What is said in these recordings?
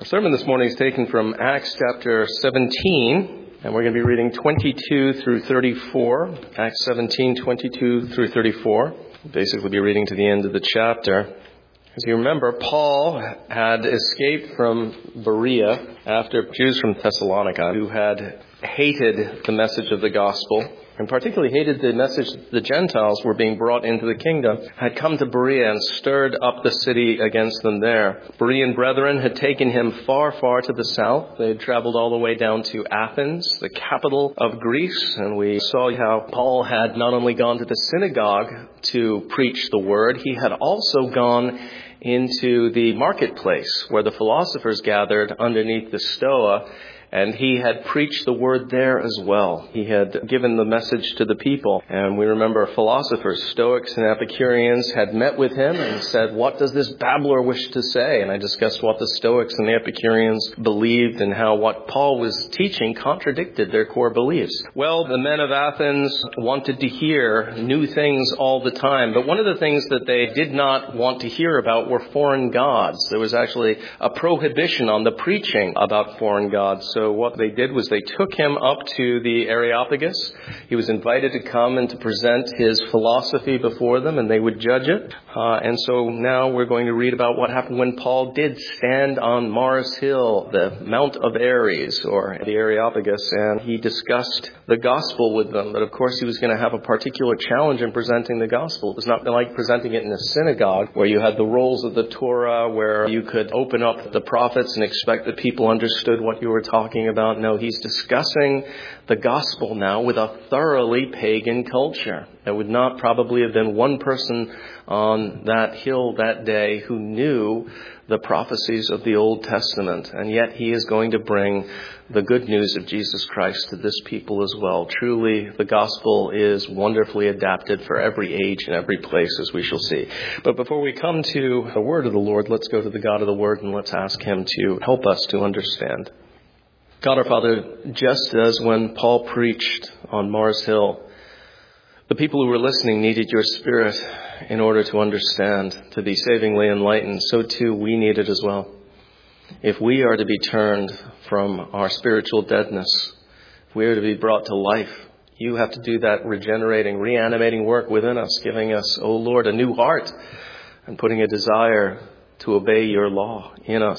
sermon this morning is taken from Acts chapter 17, and we're going to be reading 22 through 34. Acts 17, 22 through 34. We'll basically be reading to the end of the chapter. As you remember, Paul had escaped from Berea after Jews from Thessalonica who had hated the message of the gospel, and particularly hated the message that the Gentiles were being brought into the kingdom, had come to Berea and stirred up the city against them there. Berean brethren had taken him far, far to the south. They had traveled all the way down to Athens, the capital of Greece, and we saw how Paul had not only gone to the synagogue to preach the word, he had also gone into the marketplace where the philosophers gathered underneath the Stoa, and he had preached the word there as well. He had given the message to the people. And we remember philosophers, Stoics and Epicureans, had met with him and said, "What does this babbler wish to say?" And I discussed what the Stoics and the Epicureans believed and how what Paul was teaching contradicted their core beliefs. Well, the men of Athens wanted to hear new things all the time. But one of the things that they did not want to hear about were foreign gods. There was actually a prohibition on the preaching about foreign gods. So what they did was they took him up to the Areopagus. He was invited to come and to present his philosophy before them, and they would judge it. And so now we're going to read about what happened when Paul did stand on Mars Hill, the Mount of Ares, or the Areopagus, and he discussed the gospel with them. But of course he was going to have a particular challenge in presenting the gospel. It was not like presenting it in a synagogue where you had the rolls of the Torah, where you could open up the prophets and expect that people understood what you were talking about. No, he's discussing the gospel now with a thoroughly pagan culture. There would not probably have been one person on that hill that day who knew the prophecies of the Old Testament. And yet he is going to bring the good news of Jesus Christ to this people as well. Truly, the gospel is wonderfully adapted for every age and every place, as we shall see. But before we come to the word of the Lord, let's go to the God of the word and let's ask him to help us to understand. God our Father, just as when Paul preached on Mars Hill, the people who were listening needed your Spirit in order to understand, to be savingly enlightened, so too we need it as well. If we are to be turned from our spiritual deadness, if we are to be brought to life, you have to do that regenerating, reanimating work within us, giving us, O Lord, a new heart and putting a desire to obey your law in us.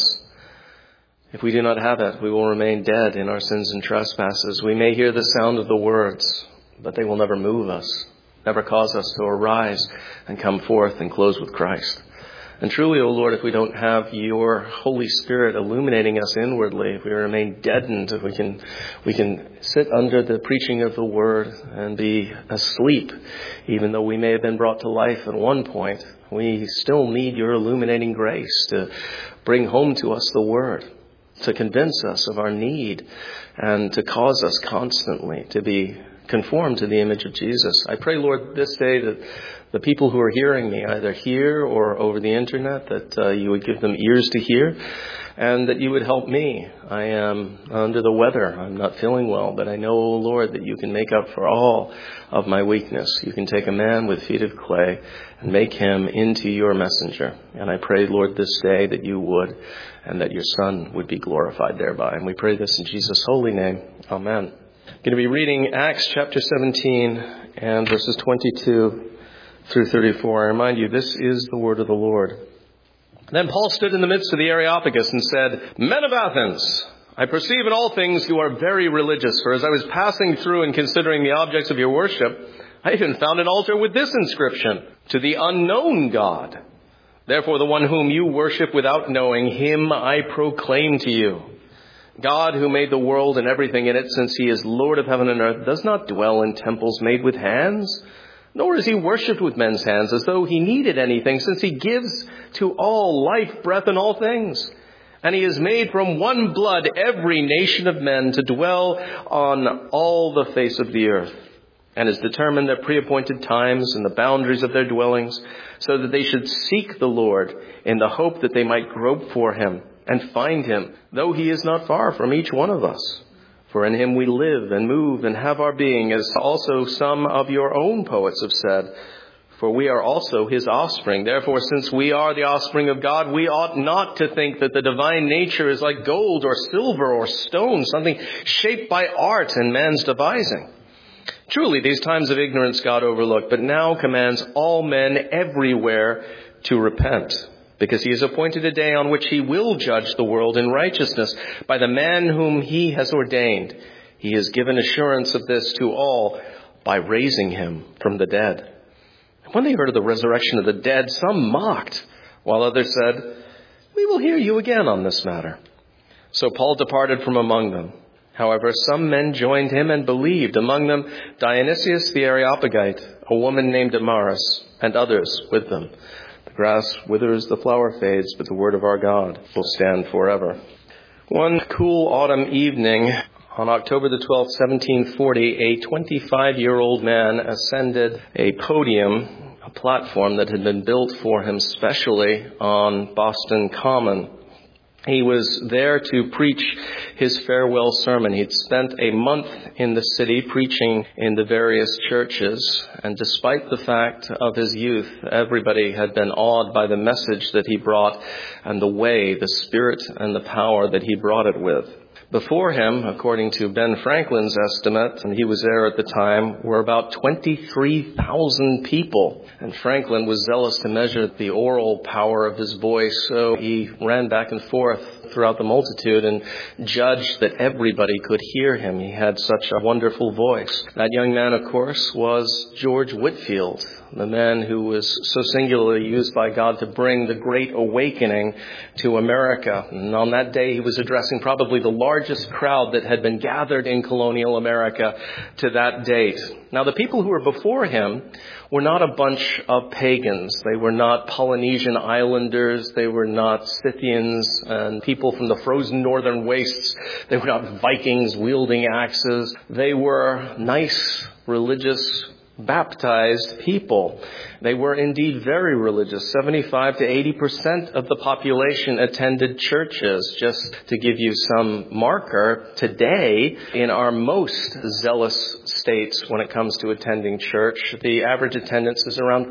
If we do not have it, we will remain dead in our sins and trespasses. We may hear the sound of the words, but they will never move us, never cause us to arise and come forth and close with Christ. And truly, O Lord, if we don't have your Holy Spirit illuminating us inwardly, if we remain deadened, if we can sit under the preaching of the word and be asleep, even though we may have been brought to life at one point, we still need your illuminating grace to bring home to us the word, to convince us of our need, and to cause us constantly to be conformed to the image of Jesus. I pray, Lord, this day that the people who are hearing me, either here or over the internet, that you would give them ears to hear, and that you would help me. I am under the weather. I'm not feeling well, but I know, O Lord, that you can make up for all of my weakness. You can take a man with feet of clay and make him into your messenger. And I pray, Lord, this day that you would, and that your Son would be glorified thereby. And we pray this in Jesus' holy name. Amen. I'm going to be reading Acts chapter 17 and verses 22 through 34. I remind you, this is the word of the Lord. Then Paul stood in the midst of the Areopagus and said, "Men of Athens, I perceive in all things you are very religious. For as I was passing through and considering the objects of your worship, I even found an altar with this inscription, 'To the unknown God.' Therefore the one whom you worship without knowing, him I proclaim to you. God, who made the world and everything in it, since he is Lord of heaven and earth, does not dwell in temples made with hands, nor is he worshipped with men's hands as though he needed anything, since he gives to all life, breath, and all things. And he has made from one blood every nation of men to dwell on all the face of the earth, and has determined their pre-appointed times and the boundaries of their dwellings, so that they should seek the Lord in the hope that they might grope for him and find him, though he is not far from each one of us. For in him we live and move and have our being, as also some of your own poets have said, For we are also his offspring. Therefore, since we are the offspring of God, we ought not to think that the divine nature is like gold or silver or stone, something shaped by art and man's devising. Truly, these times of ignorance God overlooked, but now commands all men everywhere to repent, because he has appointed a day on which he will judge the world in righteousness by the man whom he has ordained. He has given assurance of this to all by raising him from the dead. When they heard of the resurrection of the dead, some mocked, while others said, "We will hear you again on this matter." So Paul departed from among them. However, some men joined him and believed, among them Dionysius the Areopagite, a woman named Damaris, and others with them. The grass withers, the flower fades, but the word of our God will stand forever. One cool autumn evening, on October the 12th, 1740, a 25-year-old man ascended a podium, a platform that had been built for him specially on Boston Common. He was there to preach his farewell sermon. He'd spent a month in the city preaching in the various churches, and despite the fact of his youth, everybody had been awed by the message that he brought and the way, the spirit and the power that he brought it with. Before him, according to Ben Franklin's estimate, and he was there at the time, were about 23,000 people. And Franklin was zealous to measure the oral power of his voice, so he ran back and forth throughout the multitude and judged that everybody could hear him. He had such a wonderful voice. That young man, of course, was George Whitefield, the man who was so singularly used by God to bring the Great Awakening to America. And on that day, he was addressing probably the largest crowd that had been gathered in colonial America to that date. Now, the people who were before him were not a bunch of pagans. They were not Polynesian islanders. They were not Scythians and people from the frozen northern wastes. They were not Vikings wielding axes. They were nice, religious, baptized people. They were indeed very religious. 75 to 80% of the population attended churches. Just to give you some marker, today in our most zealous states when it comes to attending church, the average attendance is around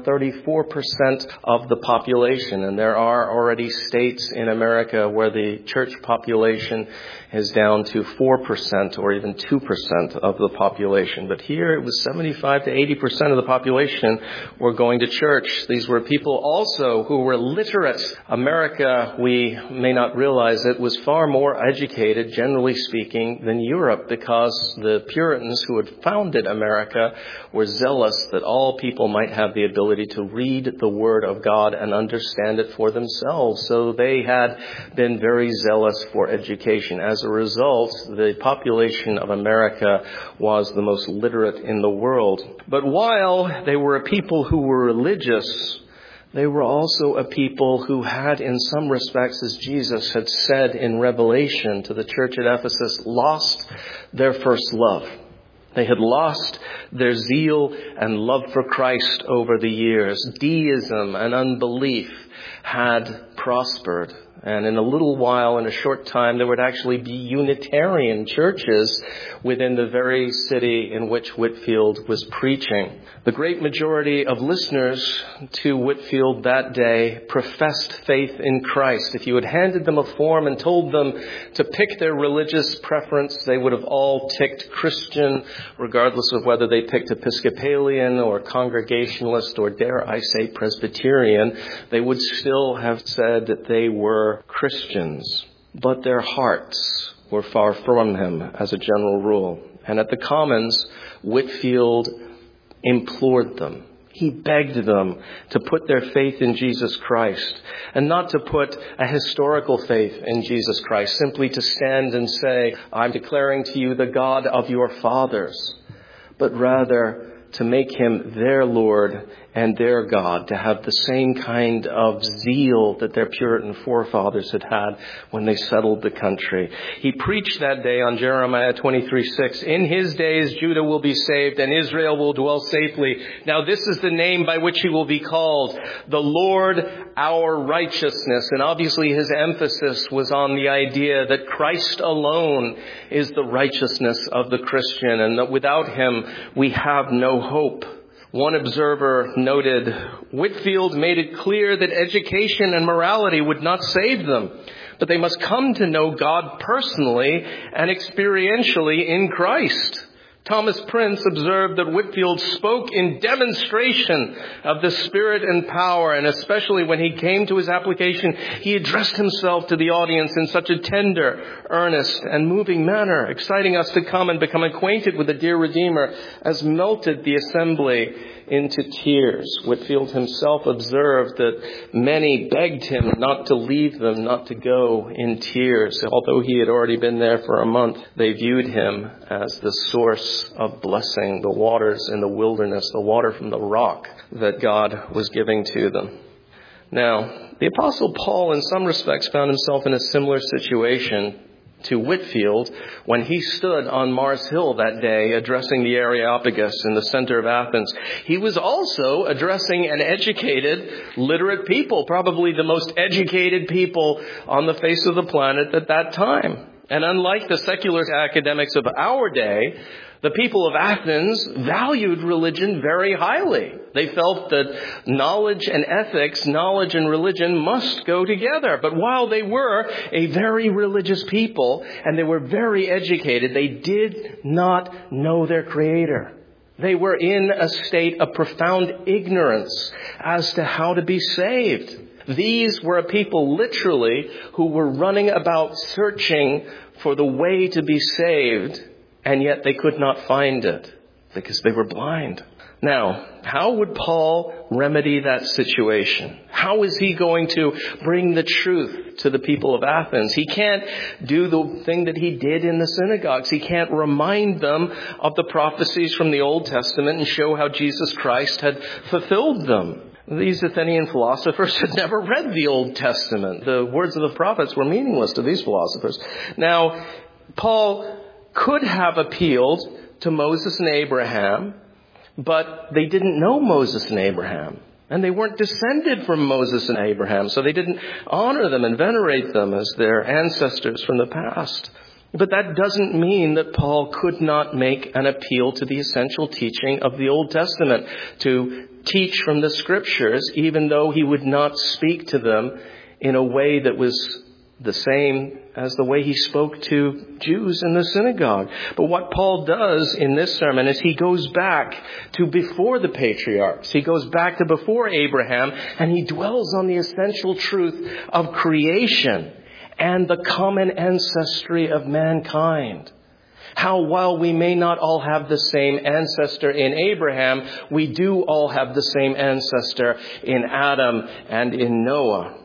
34% of the population. And there are already states in America where the church population is down to 4% or even 2% of the population. But here it was 75 to 80% of the population were going to church. These were people also who were literate. America, we may not realize it, was far more educated, generally speaking, than Europe, because the Puritans who had founded America were zealous that all people might have the ability to read the Word of God and understand it for themselves. So they had been very zealous for education. As a result, the population of America was the most literate in the world. But while they were a people who were religious, they were also a people who had, in some respects, as Jesus had said in Revelation to the church at Ephesus, lost their first love. They had lost their zeal and love for Christ over the years. Deism and unbelief had prospered. And in a little while, in a short time, there would actually be Unitarian churches within the very city in which Whitefield was preaching. The great majority of listeners to Whitefield that day professed faith in Christ. If you had handed them a form and told them to pick their religious preference, they would have all ticked Christian, regardless of whether they picked Episcopalian or Congregationalist or, dare I say, Presbyterian. They would still have said that they were Christians, but their hearts were far from him as a general rule. And at the Commons, Whitefield implored them. He begged them to put their faith in Jesus Christ, and not to put a historical faith in Jesus Christ, simply to stand and say, "I'm declaring to you the God of your fathers," but rather to make him their Lord and their God, to have the same kind of zeal that their Puritan forefathers had had when they settled the country. He preached that day on Jeremiah 23:6, "In his days Judah will be saved and Israel will dwell safely. Now this is the name by which he will be called, the Lord our righteousness." And obviously his emphasis was on the idea that Christ alone is the righteousness of the Christian, and that without him we have no hope. One observer noted, Whitefield made it clear that education and morality would not save them, but they must come to know God personally and experientially in Christ. Thomas Prince observed that Whitefield spoke in demonstration of the Spirit and power, and especially when he came to his application, he addressed himself to the audience in such a tender, earnest, and moving manner, exciting us to come and become acquainted with the dear Redeemer, as melted the assembly into tears. Whitefield himself observed that many begged him not to leave them, not to go in tears. Although he had already been there for a month, they viewed him as the source of blessing, the waters in the wilderness, the water from the rock that God was giving to them. Now, the Apostle Paul in some respects found himself in a similar situation to Whitefield when he stood on Mars Hill that day addressing the Areopagus in the center of Athens. He was also addressing an educated, literate people, probably the most educated people on the face of the planet at that time. And unlike the secular academics of our day, the people of Athens valued religion very highly. They felt that knowledge and ethics, knowledge and religion must go together. But while they were a very religious people and they were very educated, they did not know their Creator. They were in a state of profound ignorance as to how to be saved. These were a people literally who were running about searching for the way to be saved, and yet they could not find it because they were blind. Now, how would Paul remedy that situation? How is he going to bring the truth to the people of Athens? He can't do the thing that he did in the synagogues. He can't remind them of the prophecies from the Old Testament and show how Jesus Christ had fulfilled them. These Athenian philosophers had never read the Old Testament. The words of the prophets were meaningless to these philosophers. Now, Paul could have appealed to Moses and Abraham, but they didn't know Moses and Abraham. And they weren't descended from Moses and Abraham, so they didn't honor them and venerate them as their ancestors from the past. But that doesn't mean that Paul could not make an appeal to the essential teaching of the Old Testament, to teach from the Scriptures, even though he would not speak to them in a way that was the same as the way he spoke to Jews in the synagogue. But what Paul does in this sermon is he goes back to before the patriarchs. He goes back to before Abraham, and he dwells on the essential truth of creation and the common ancestry of mankind. How while we may not all have the same ancestor in Abraham, we do all have the same ancestor in Adam and in Noah.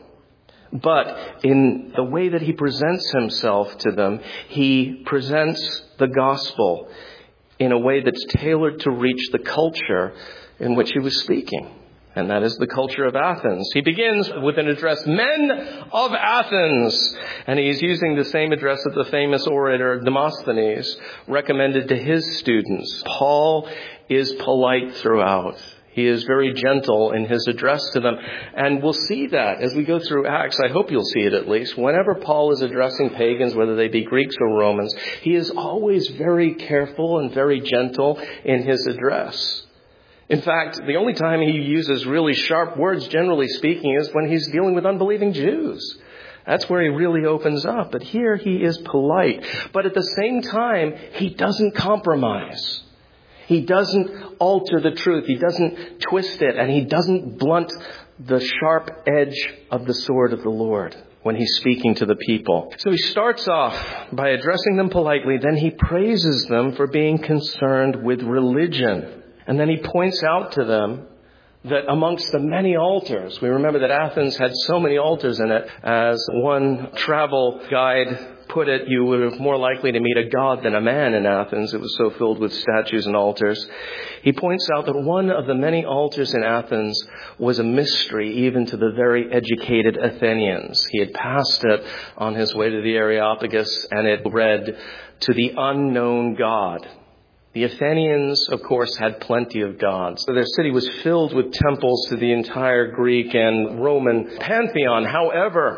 But in the way that he presents himself to them, he presents the gospel in a way that's tailored to reach the culture in which he was speaking. And that is the culture of Athens. He begins with an address, Men of Athens. And he's using the same address that the famous orator Demosthenes recommended to his students. Paul is polite throughout. He is very gentle in his address to them. And we'll see that as we go through Acts. I hope you'll see it at least. Whenever Paul is addressing pagans, whether they be Greeks or Romans, he is always very careful and very gentle in his address. In fact, the only time he uses really sharp words, generally speaking, is when he's dealing with unbelieving Jews. That's where he really opens up. But here he is polite. But at the same time, he doesn't compromise. He doesn't alter the truth. He doesn't twist it. And he doesn't blunt the sharp edge of the sword of the Lord when he's speaking to the people. So he starts off by addressing them politely. Then he praises them for being concerned with religion. And then he points out to them that amongst the many altars, we remember that Athens had so many altars in it. As one travel guide put it, you were more likely to meet a god than a man in Athens. It was so filled with statues and altars. He points out that one of the many altars in Athens was a mystery even to the very educated Athenians. He had passed it on his way to the Areopagus, and it read, "To the unknown God." The Athenians, of course, had plenty of gods. So their city was filled with temples to the entire Greek and Roman pantheon. However,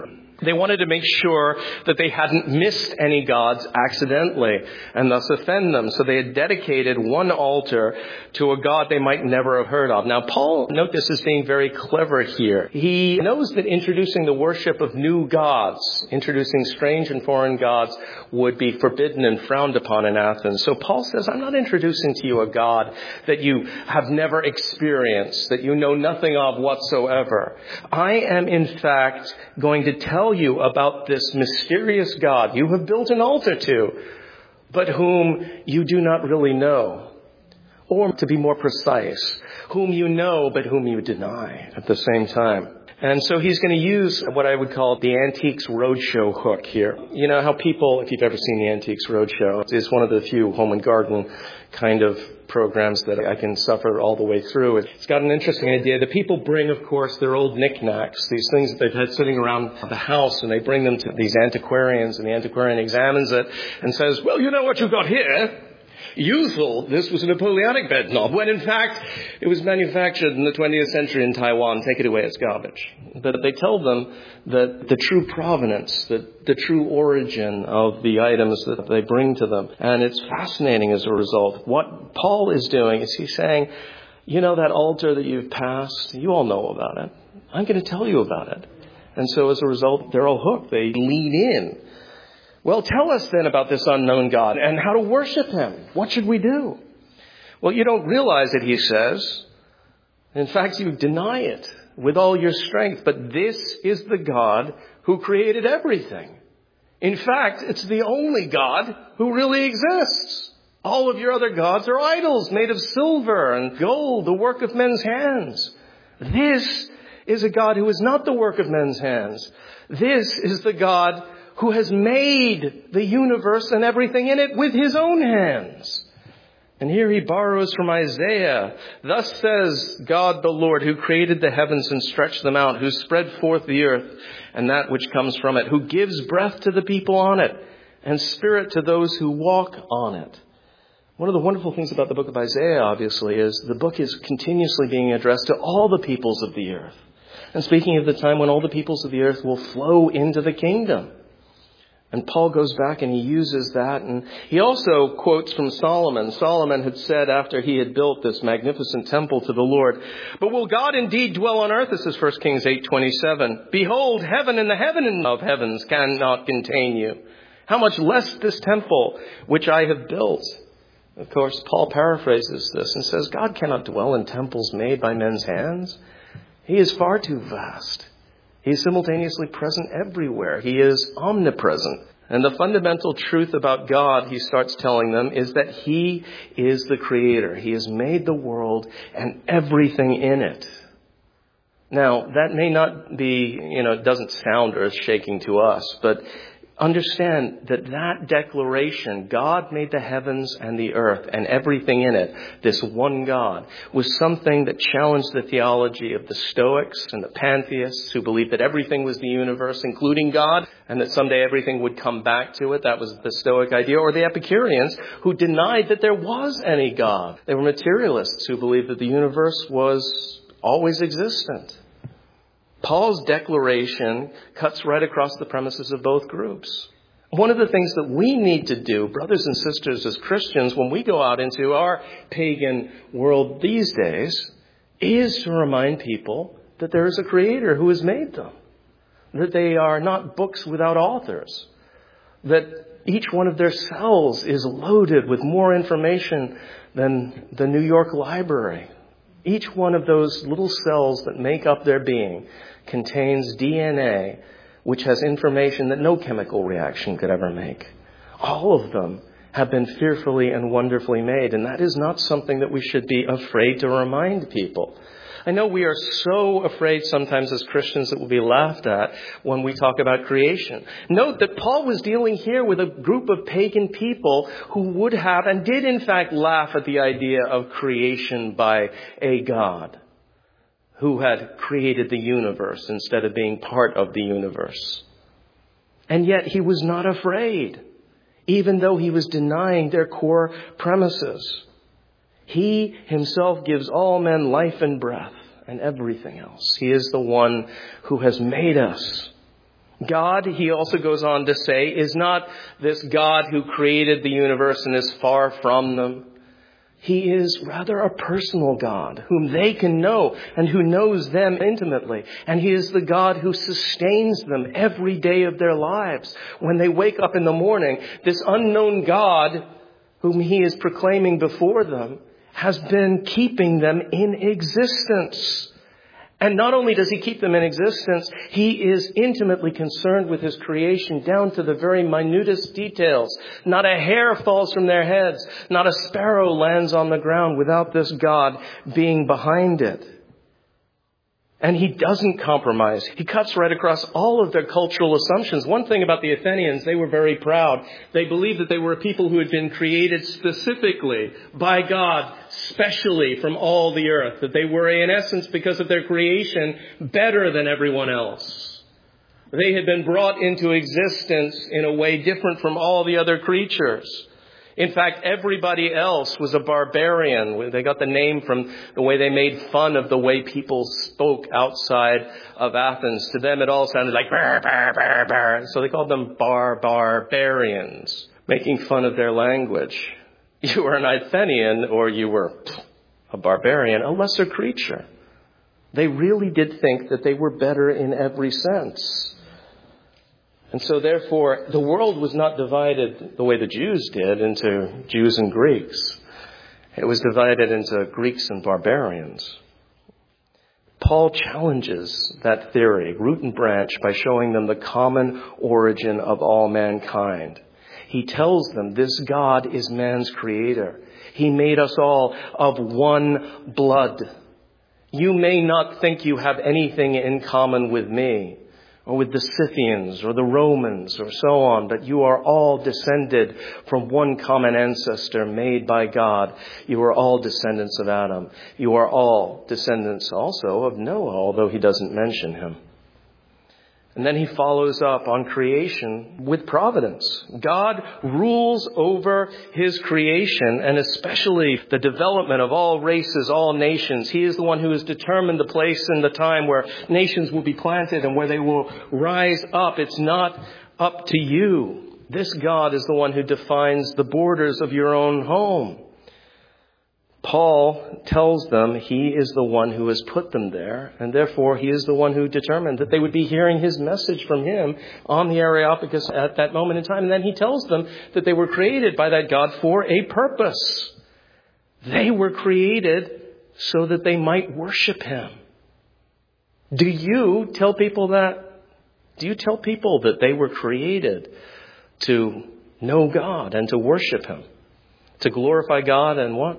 They wanted to make sure that they hadn't missed any gods accidentally and thus offend them. So they had dedicated one altar to a god they might never have heard of. Now, Paul, note this as being very clever here. He knows that introducing the worship of new gods, introducing strange and foreign gods, would be forbidden and frowned upon in Athens. So Paul says, I'm not introducing to you a God that you have never experienced, that you know nothing of whatsoever. I am, in fact, going to tell you about this mysterious God you have built an altar to, but whom you do not really know. Or, to be more precise, whom you know, but whom you deny at the same time. And so he's going to use what I would call the Antiques Roadshow hook here. You know how people, if you've ever seen the Antiques Roadshow, it's one of the few home and garden kind of programs that I can suffer all the way through. It's got an interesting idea. The people bring, of course, their old knickknacks, these things that they've had sitting around the house, and they bring them to these antiquarians, and the antiquarian examines it and says, well, you know what you've got here? You thought this was a Napoleonic bed knob, when in fact it was manufactured in the 20th century in Taiwan. Take it away, it's garbage. But they tell them that the true provenance, the true origin of the items that they bring to them. And it's fascinating as a result. What Paul is doing is he's saying, you know that altar that you've passed, you all know about it. I'm going to tell you about it. And so as a result, they're all hooked. They lean in. Well, tell us then about this unknown God and how to worship him. What should we do? Well, you don't realize it, he says. In fact, you deny it with all your strength. But this is the God who created everything. In fact, it's the only God who really exists. All of your other gods are idols made of silver and gold, the work of men's hands. This is a God who is not the work of men's hands. This is the God who has made the universe and everything in it with his own hands. And here he borrows from Isaiah. Thus says God the Lord, who created the heavens and stretched them out, who spread forth the earth and that which comes from it, who gives breath to the people on it and spirit to those who walk on it. One of the wonderful things about the book of Isaiah, obviously, is the book is continuously being addressed to all the peoples of the earth. And speaking of the time when all the peoples of the earth will flow into the kingdom. And Paul goes back and he uses that. And he also quotes from Solomon. Solomon had said after he had built this magnificent temple to the Lord, but will God indeed dwell on earth? This is 1 Kings 8:27. Behold, heaven and the heaven of heavens cannot contain you. How much less this temple which I have built? Of course, Paul paraphrases this and says, God cannot dwell in temples made by men's hands. He is far too vast. He is simultaneously present everywhere. He is omnipresent. And the fundamental truth about God, he starts telling them, is that he is the creator. He has made the world and everything in it. Now, that may not be, it doesn't sound earth-shaking to us, but understand that declaration, God made the heavens and the earth and everything in it, this one God, was something that challenged the theology of the Stoics and the pantheists who believed that everything was the universe, including God, and that someday everything would come back to it. That was the Stoic idea. Or the Epicureans who denied that there was any God. They were materialists who believed that the universe was always existent. Paul's declaration cuts right across the premises of both groups. One of the things that we need to do, brothers and sisters, as Christians, when we go out into our pagan world these days, is to remind people that there is a creator who has made them, that they are not books without authors, that each one of their cells is loaded with more information than the New York Library. Each one of those little cells that make up their being contains DNA, which has information that no chemical reaction could ever make. All of them have been fearfully and wonderfully made, and that is not something that we should be afraid to remind people. I know we are so afraid sometimes as Christians that we'll be laughed at when we talk about creation. Note that Paul was dealing here with a group of pagan people who would have and did in fact laugh at the idea of creation by a God who had created the universe instead of being part of the universe. And yet he was not afraid, even though he was denying their core premises. He himself gives all men life and breath and everything else. He is the one who has made us. God, he also goes on to say, is not this God who created the universe and is far from them. He is rather a personal God whom they can know and who knows them intimately. And he is the God who sustains them every day of their lives. When they wake up in the morning, this unknown God whom he is proclaiming before them has been keeping them in existence. And not only does he keep them in existence, he is intimately concerned with his creation down to the very minutest details. Not a hair falls from their heads. Not a sparrow lands on the ground without this God being behind it. And he doesn't compromise. He cuts right across all of their cultural assumptions. One thing about the Athenians, they were very proud. They believed that they were a people who had been created specifically by God, specially from all the earth. That they were, in essence, because of their creation, better than everyone else. They had been brought into existence in a way different from all the other creatures. In fact, everybody else was a barbarian. They got the name from the way they made fun of the way people spoke outside of Athens. To them, it all sounded like bar, bar, bar, bar. So they called them barbarians, making fun of their language. You were an Athenian or you were a barbarian, a lesser creature. They really did think that they were better in every sense. And so therefore, the world was not divided the way the Jews did into Jews and Greeks. It was divided into Greeks and barbarians. Paul challenges that theory, root and branch, by showing them the common origin of all mankind. He tells them this God is man's creator. He made us all of one blood. You may not think you have anything in common with me, or with the Scythians, or the Romans, or so on, but you are all descended from one common ancestor made by God. You are all descendants of Adam. You are all descendants also of Noah, although he doesn't mention him. And then he follows up on creation with providence. God rules over his creation, and especially the development of all races, all nations. He is the one who has determined the place and the time where nations will be planted and where they will rise up. It's not up to you. This God is the one who defines the borders of your own home. Paul tells them he is the one who has put them there, and therefore he is the one who determined that they would be hearing his message from him on the Areopagus at that moment in time. And then he tells them that they were created by that God for a purpose. They were created so that they might worship him. Do you tell people that? Do you tell people that they were created to know God and to worship him? To glorify God and what?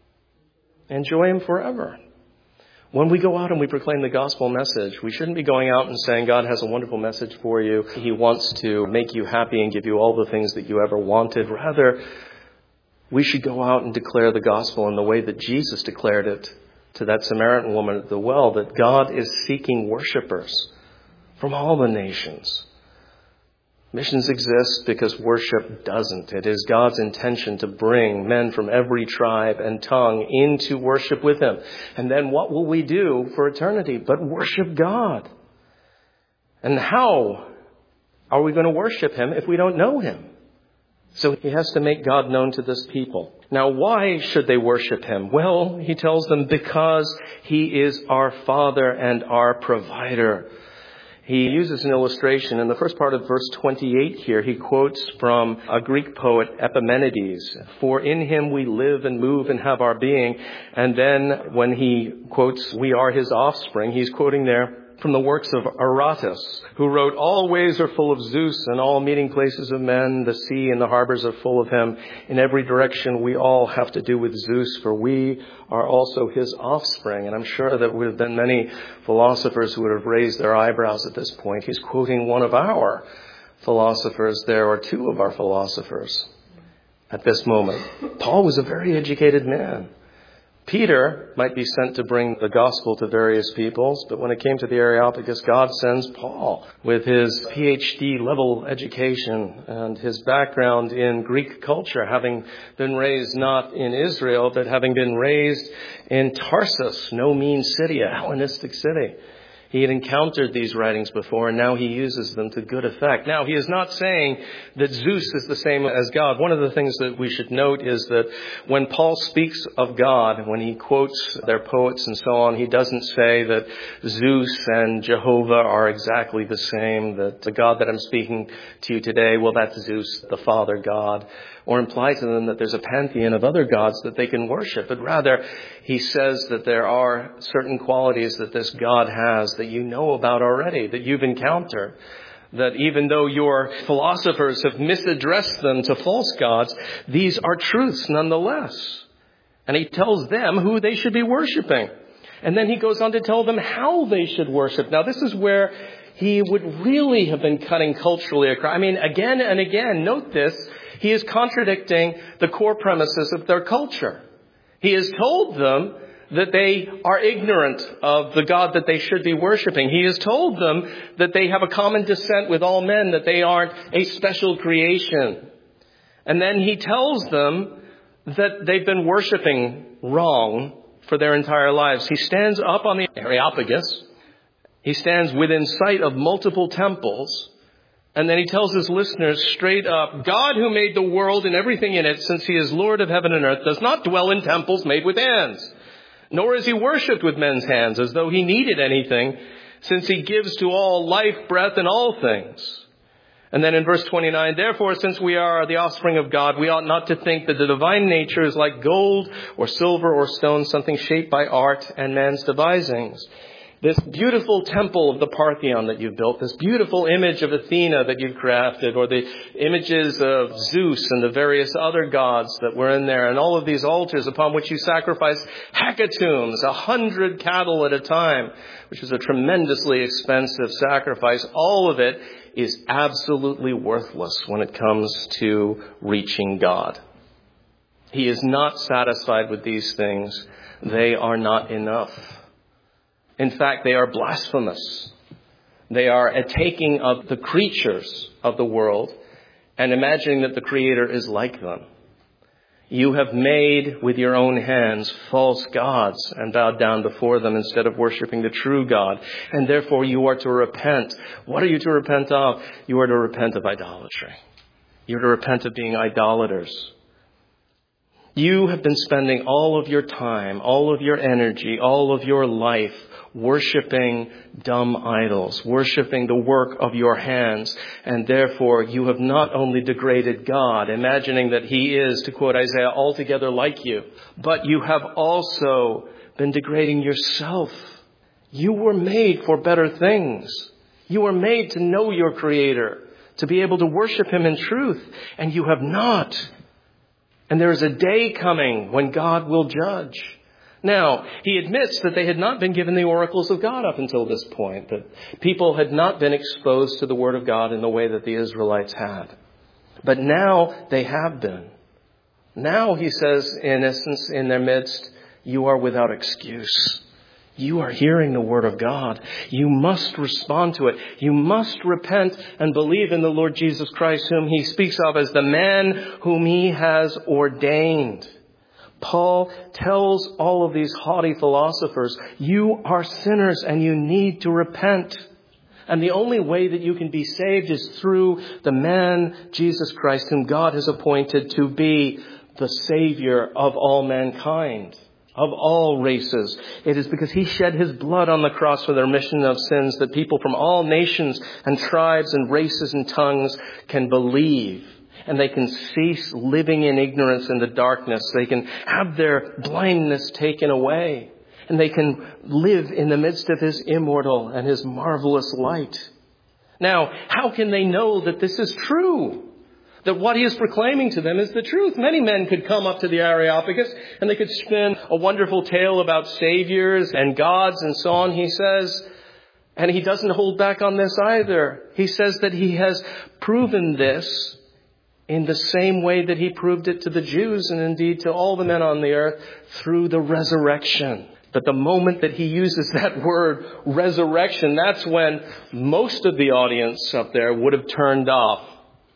Enjoy him forever. When we go out and we proclaim the gospel message, we shouldn't be going out and saying God has a wonderful message for you. He wants to make you happy and give you all the things that you ever wanted. Rather, we should go out and declare the gospel in the way that Jesus declared it to that Samaritan woman at the well, that God is seeking worshipers from all the nations. Missions exist because worship doesn't. It is God's intention to bring men from every tribe and tongue into worship with him. And then what will we do for eternity but worship God? And how are we going to worship him if we don't know him? So he has to make God known to this people. Now, why should they worship him? Well, he tells them because he is our Father and our provider. He uses an illustration. In the first part of verse 28 here, he quotes from a Greek poet, Epimenides, "For in him we live and move and have our being." And then when he quotes, "We are his offspring," he's quoting there from the works of Aratus, who wrote, "All ways are full of Zeus, and all meeting places of men. The sea and the harbors are full of him. In every direction we all have to do with Zeus, for we are also his offspring." And I'm sure that would have been many philosophers who would have raised their eyebrows at this point. He's quoting one of our philosophers there, or two of our philosophers at this moment. Paul was a very educated man. Peter might be sent to bring the gospel to various peoples, but when it came to the Areopagus, God sends Paul with his PhD level education and his background in Greek culture, having been raised not in Israel, but having been raised in Tarsus, no mean city, a Hellenistic city. He had encountered these writings before, and now he uses them to good effect. Now, he is not saying that Zeus is the same as God. One of the things that we should note is that when Paul speaks of God, when he quotes their poets and so on, he doesn't say that Zeus and Jehovah are exactly the same, that the God that I'm speaking to you today, well, that's Zeus, the Father God, or imply to them that there's a pantheon of other gods that they can worship. But rather, he says that there are certain qualities that this God has that you know about already, that you've encountered. That even though your philosophers have misaddressed them to false gods, these are truths nonetheless. And he tells them who they should be worshiping. And then he goes on to tell them how they should worship. Now, this is where he would really have been cutting culturally across. I mean, again and again, note this, he is contradicting the core premises of their culture. He has told them that they are ignorant of the God that they should be worshiping. He has told them that they have a common descent with all men, that they aren't a special creation. And then he tells them that they've been worshiping wrong for their entire lives. He stands up on the Areopagus. He stands within sight of multiple temples. And then he tells his listeners straight up, God who made the world and everything in it, since he is Lord of heaven and earth, does not dwell in temples made with hands. Nor is he worshipped with men's hands as though he needed anything, since he gives to all life, breath, and all things. And then in verse 29, therefore, since we are the offspring of God, we ought not to think that the divine nature is like gold or silver or stone, something shaped by art and man's devisings. This beautiful temple of the Parthenon that you've built, this beautiful image of Athena that you've crafted, or the images of Zeus and the various other gods that were in there, and all of these altars upon which you sacrificed hecatombs, 100 cattle at a time, which was a tremendously expensive sacrifice. All of it is absolutely worthless when it comes to reaching God. He is not satisfied with these things. They are not enough. In fact, they are blasphemous. They are a taking of the creatures of the world and imagining that the Creator is like them. You have made with your own hands false gods and bowed down before them instead of worshiping the true God. And therefore you are to repent. What are you to repent of? You are to repent of idolatry. You are to repent of being idolaters. You have been spending all of your time, all of your energy, all of your life worshiping dumb idols, worshiping the work of your hands. And therefore, you have not only degraded God, imagining that he is, to quote Isaiah, altogether like you, but you have also been degrading yourself. You were made for better things. You were made to know your Creator, to be able to worship him in truth, and you have not. And there is a day coming when God will judge. Now, he admits that they had not been given the oracles of God up until this point, that people had not been exposed to the Word of God in the way that the Israelites had. But now they have been. Now, he says, in essence, in their midst, you are without excuse. You are hearing the Word of God. You must respond to it. You must repent and believe in the Lord Jesus Christ, whom he speaks of as the man whom he has ordained. Paul tells all of these haughty philosophers, you are sinners and you need to repent. And the only way that you can be saved is through the man, Jesus Christ, whom God has appointed to be the Savior of all mankind, of all races. It is because he shed his blood on the cross for the remission of sins that people from all nations and tribes and races and tongues can believe. And they can cease living in ignorance in the darkness. They can have their blindness taken away. And they can live in the midst of his immortal and his marvelous light. Now, how can they know that this is true? That what he is proclaiming to them is the truth. Many men could come up to the Areopagus and they could spin a wonderful tale about saviors and gods and so on, he says. And he doesn't hold back on this either. He says that he has proven this in the same way that he proved it to the Jews and indeed to all the men on the earth through the resurrection. But the moment that he uses that word resurrection, that's when most of the audience up there would have turned off.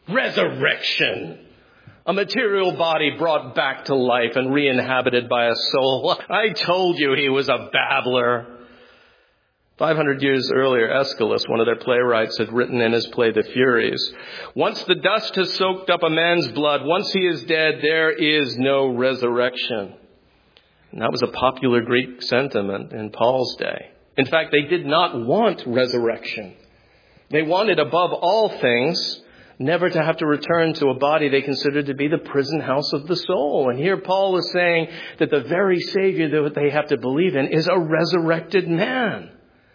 Resurrection! A material body brought back to life and re-inhabited by a soul. I told you he was a babbler. 500 years earlier, Aeschylus, one of their playwrights, had written in his play The Furies, "Once the dust has soaked up a man's blood, once he is dead, there is no resurrection." And that was a popular Greek sentiment in Paul's day. In fact, they did not want resurrection. They wanted, above all things, never to have to return to a body they considered to be the prison house of the soul. And here Paul is saying that the very Savior that they have to believe in is a resurrected man.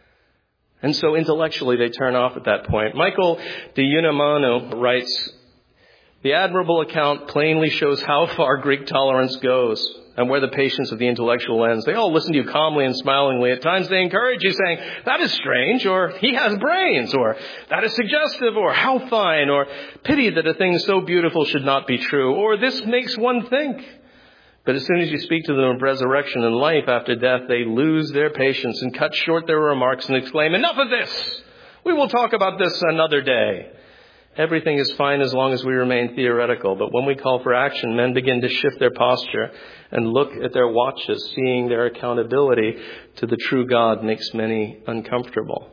And so intellectually they turn off at that point. Michael de Unamuno writes, "The admirable account plainly shows how far Greek tolerance goes and where the patience of the intellectual ends. They all listen to you calmly and smilingly. At times they encourage you, saying, 'That is strange,' or 'He has brains,' or 'That is suggestive,' or 'How fine,' or 'Pity that a thing so beautiful should not be true,' or 'This makes one think.' But as soon as you speak to them of resurrection and life after death, they lose their patience and cut short their remarks and exclaim, 'Enough of this! We will talk about this another day.' Everything is fine as long as we remain theoretical, but when we call for action, men begin to shift their posture and look at their watches, seeing their accountability to the true God makes many uncomfortable."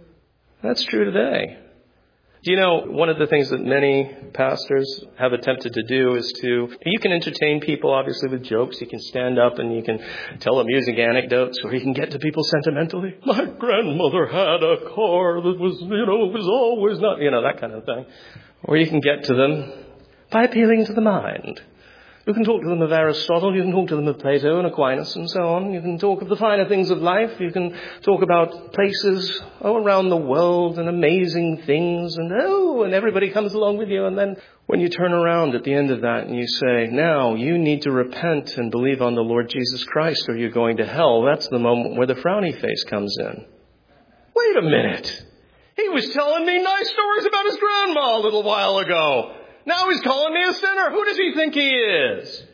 That's true today. Do you know, one of the things that many pastors have attempted to do is you can entertain people, obviously, with jokes. You can stand up and you can tell amusing anecdotes, or you can get to people sentimentally. "My grandmother had a car that was, it was always not," that kind of thing. Or you can get to them by appealing to the mind. You can talk to them of Aristotle, you can talk to them of Plato and Aquinas and so on. You can talk of the finer things of life. You can talk about places around the world and amazing things. And everybody comes along with you. And then when you turn around at the end of that and you say, "Now you need to repent and believe on the Lord Jesus Christ or you're going to hell," that's the moment where the frowny face comes in. Wait a minute. He was telling me nice stories about his grandma a little while ago. Now he's calling me a sinner. Who does he think he is?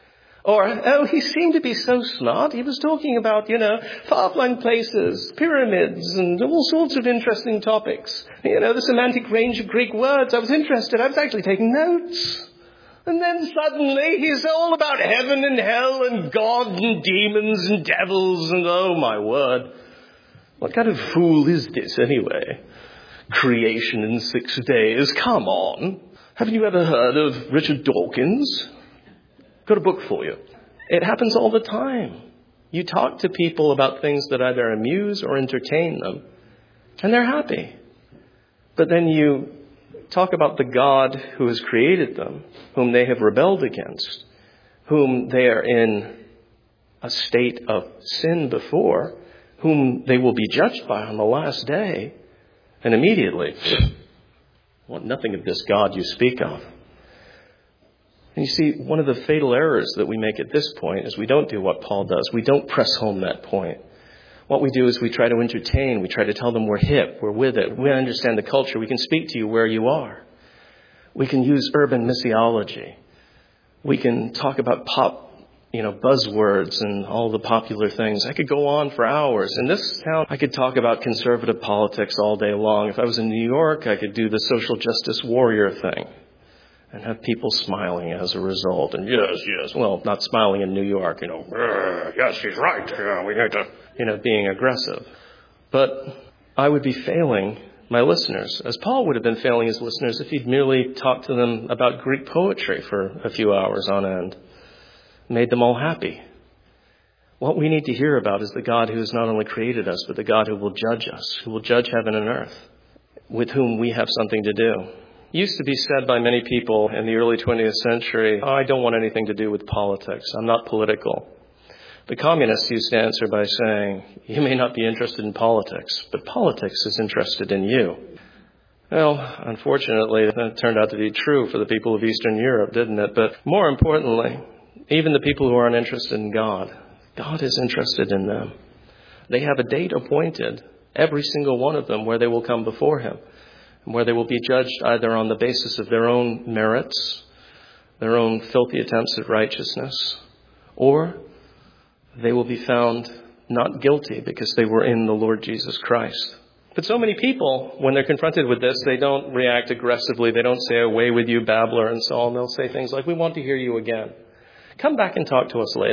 Or, he seemed to be so smart. He was talking about, far-flung places, pyramids, and all sorts of interesting topics. The semantic range of Greek words. I was interested. I was actually taking notes. And then suddenly he's all about heaven and hell and God and demons and devils and oh my word. What kind of fool is this anyway? Creation in 6 days. Come on. Haven't you ever heard of Richard Dawkins? Got a book for you. It happens all the time. You talk to people about things that either amuse or entertain them, and they're happy. But then you talk about the God who has created them, whom they have rebelled against, whom they are in a state of sin before, whom they will be judged by on the last day, and immediately, "Want nothing of this God you speak of." And you see, one of the fatal errors that we make at this point is we don't do what Paul does. We don't press home that point. What we do is we try to entertain. We try to tell them we're hip, we're with it, we understand the culture, we can speak to you where you are. We can use urban missiology. We can talk about pop, buzzwords and all the popular things. I could go on for hours. In this town, I could talk about conservative politics all day long. If I was in New York, I could do the social justice warrior thing and have people smiling as a result. And yes. Well, not smiling in New York, yes, she's right. We need to, being aggressive. But I would be failing my listeners, as Paul would have been failing his listeners if he'd merely talked to them about Greek poetry for a few hours on end. Made them all happy. What we need to hear about is the God who has not only created us, but the God who will judge us, who will judge heaven and earth, with whom we have something to do. It used to be said by many people in the early 20th century, "I don't want anything to do with politics. I'm not political." The communists used to answer by saying, "You may not be interested in politics, but politics is interested in you." Well, unfortunately, that turned out to be true for the people of Eastern Europe, didn't it? But more importantly, even the people who aren't interested in God, God is interested in them. They have a date appointed, every single one of them, where they will come before him, and where they will be judged either on the basis of their own merits, their own filthy attempts at righteousness, or they will be found not guilty because they were in the Lord Jesus Christ. But so many people, when they're confronted with this, they don't react aggressively. They don't say, "Away with you, babbler," and so on. They'll say things like, "We want to hear you again. Come back and talk to us later.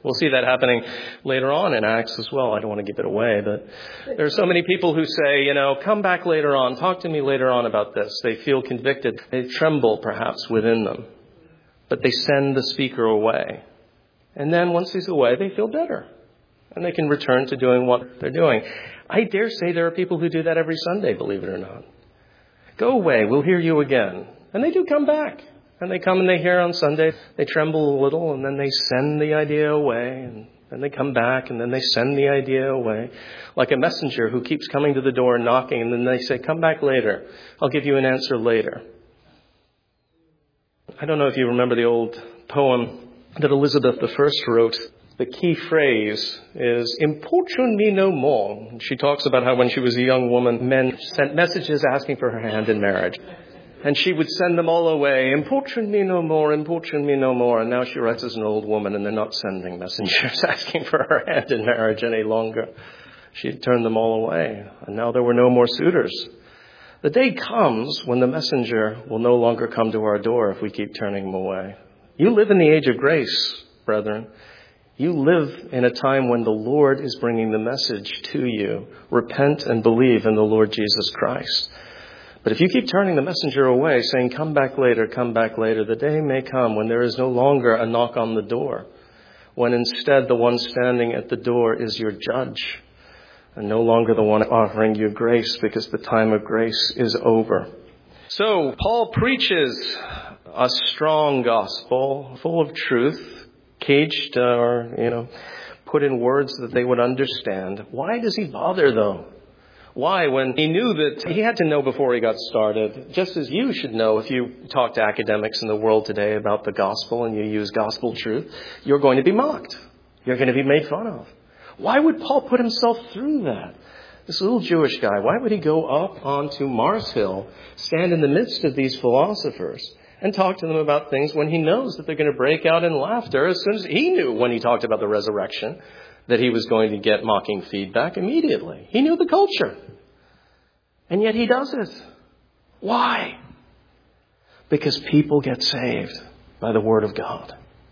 We'll see that happening later on in Acts as well. I don't want to give it away, but there are so many people who say, come back later on, talk to me later on about this. They feel convicted. They tremble perhaps within them, but they send the speaker away. And then once he's away, they feel better and they can return to doing what they're doing. I dare say there are people who do that every Sunday, believe it or not. Go away, we'll hear you again. And they do come back. And they come and they hear on Sunday, they tremble a little, and then they send the idea away, and then they come back, and then they send the idea away. Like a messenger who keeps coming to the door and knocking, and then they say, come back later. I'll give you an answer later. I don't know if you remember the old poem that Elizabeth I wrote. The key phrase is, importune me no more. She talks about how when she was a young woman, men sent messages asking for her hand in marriage. And she would send them all away. Importune me no more, importune me no more. And now she writes as an old woman, and they're not sending messengers asking for her hand in marriage any longer. She had turned them all away, and now there were no more suitors. The day comes when the messenger will no longer come to our door if we keep turning him away. You live in the age of grace, brethren. You live in a time when the Lord is bringing the message to you. Repent and believe in the Lord Jesus Christ. But if you keep turning the messenger away, saying, come back later, the day may come when there is no longer a knock on the door, when instead the one standing at the door is your judge, and no longer the one offering you grace, because the time of grace is over. So Paul preaches a strong gospel, full of truth, caged or, put in words that they would understand. Why does he bother, though? Why? When he knew that he had to know before he got started, just as you should know if you talk to academics in the world today about the gospel and you use gospel truth, you're going to be mocked. You're going to be made fun of. Why would Paul put himself through that? This little Jewish guy, why would he go up onto Mars Hill, stand in the midst of these philosophers, and talk to them about things when he knows that they're going to break out in laughter as soon as he knew when he talked about the resurrection that he was going to get mocking feedback immediately. He knew the culture. And yet he does it. Why? Because people get saved by the Word of God.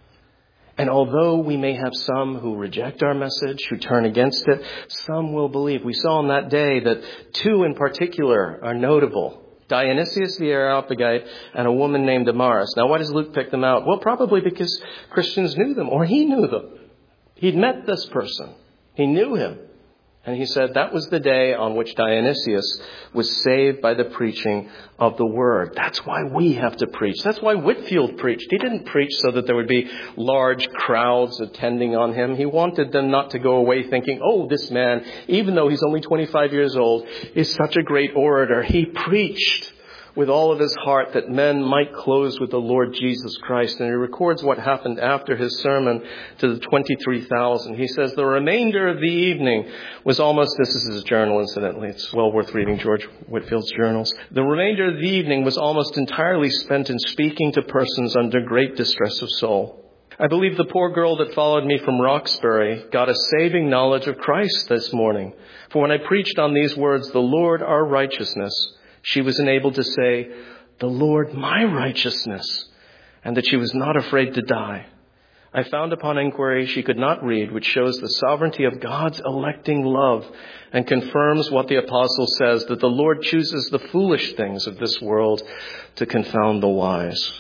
And although we may have some who reject our message, who turn against it, some will believe. We saw on that day that two in particular are notable. Dionysius the Areopagite and a woman named Damaris. Now, why does Luke pick them out? Well, probably because Christians knew them, or he knew them. He'd met this person. He knew him. And he said that was the day on which Dionysius was saved by the preaching of the word. That's why we have to preach. That's why Whitefield preached. He didn't preach so that there would be large crowds attending on him. He wanted them not to go away thinking, oh, this man, even though he's only 25 years old, is such a great orator. He preached with all of his heart that men might close with the Lord Jesus Christ. And he records what happened after his sermon to the 23,000. He says, the remainder of the evening was almost, this is his journal incidentally, it's well worth reading George Whitefield's journals. The remainder of the evening was almost entirely spent in speaking to persons under great distress of soul. I believe the poor girl that followed me from Roxbury got a saving knowledge of Christ this morning. For when I preached on these words, the Lord our righteousness, she was enabled to say, the Lord my righteousness, and that she was not afraid to die. I found upon inquiry she could not read, which shows the sovereignty of God's electing love and confirms what the apostle says, that the Lord chooses the foolish things of this world to confound the wise.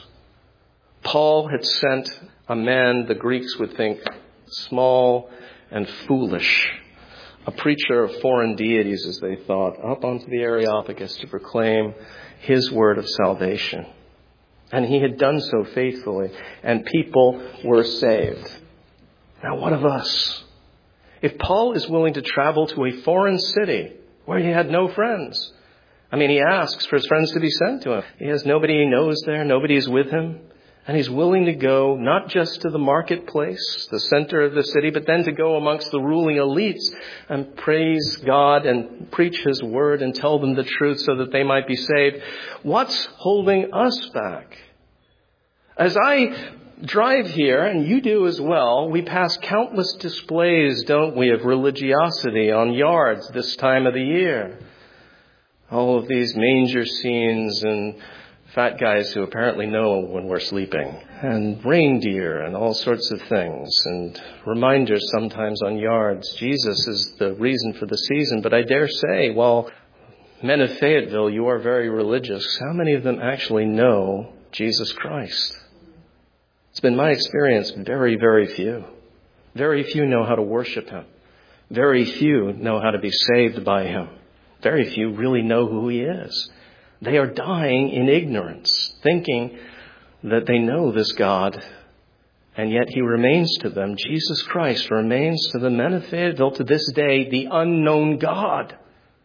Paul had sent a man the Greeks would think small and foolish, a preacher of foreign deities, as they thought, up onto the Areopagus to proclaim his word of salvation. And he had done so faithfully, and people were saved. Now, what of us? If Paul is willing to travel to a foreign city where he had no friends, he asks for his friends to be sent to him. He has nobody he knows there, nobody is with him. And he's willing to go not just to the marketplace, the center of the city, but then to go amongst the ruling elites and praise God and preach his word and tell them the truth so that they might be saved. What's holding us back? As I drive here, and you do as well, we pass countless displays, don't we, of religiosity on yards this time of the year. All of these manger scenes and fat guys who apparently know when we're sleeping, and reindeer and all sorts of things, and reminders sometimes on yards. Jesus is the reason for the season, but I dare say, while men of Fayetteville, you are very religious, how many of them actually know Jesus Christ? It's been my experience, very, very few. Very few know how to worship him. Very few know how to be saved by him. Very few really know who he is. They are dying in ignorance, thinking that they know this God, and yet he remains to them. Jesus Christ remains to the men of Fayetteville to this day the unknown God.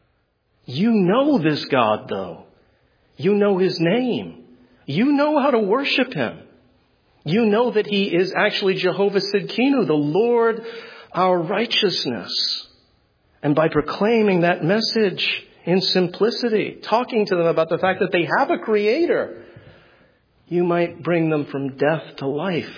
You know this God, though. You know his name. You know how to worship him. You know that he is actually Jehovah Sidkenu, the Lord, our righteousness. And by proclaiming that message in simplicity, talking to them about the fact that they have a creator, you might bring them from death to life.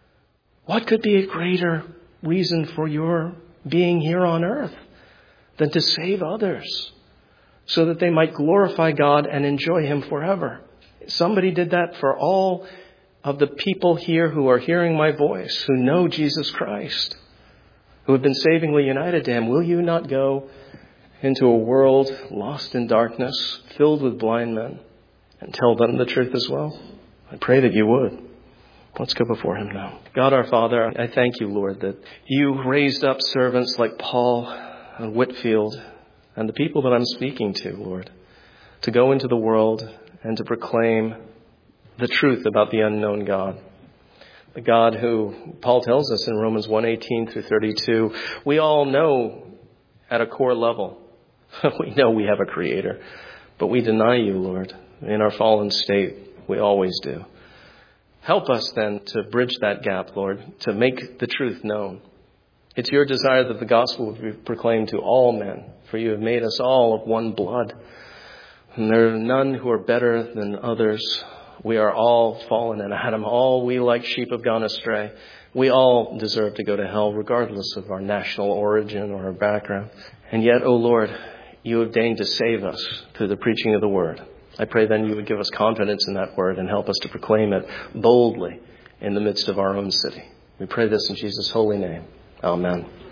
What could be a greater reason for your being here on earth than to save others so that they might glorify God and enjoy him forever? Somebody did that for all of the people here who are hearing my voice, who know Jesus Christ, who have been savingly united to him. Will you not go into a world lost in darkness, filled with blind men, and tell them the truth as well? I pray that you would. Let's go before him now. God our Father, I thank you, Lord, that you raised up servants like Paul and Whitfield and the people that I'm speaking to, Lord, to go into the world and to proclaim the truth about the unknown God. The God who Paul tells us in Romans 1:18 through 32, we all know at a core level, we know we have a creator, but we deny you, Lord. In our fallen state, we always do. Help us then to bridge that gap, Lord, to make the truth known. It's your desire that the gospel would be proclaimed to all men, for you have made us all of one blood. And there are none who are better than others. We are all fallen in Adam. All we like sheep have gone astray. We all deserve to go to hell, regardless of our national origin or our background. And yet, O Lord, you have deigned to save us through the preaching of the word. I pray then you would give us confidence in that word and help us to proclaim it boldly in the midst of our own city. We pray this in Jesus' holy name. Amen.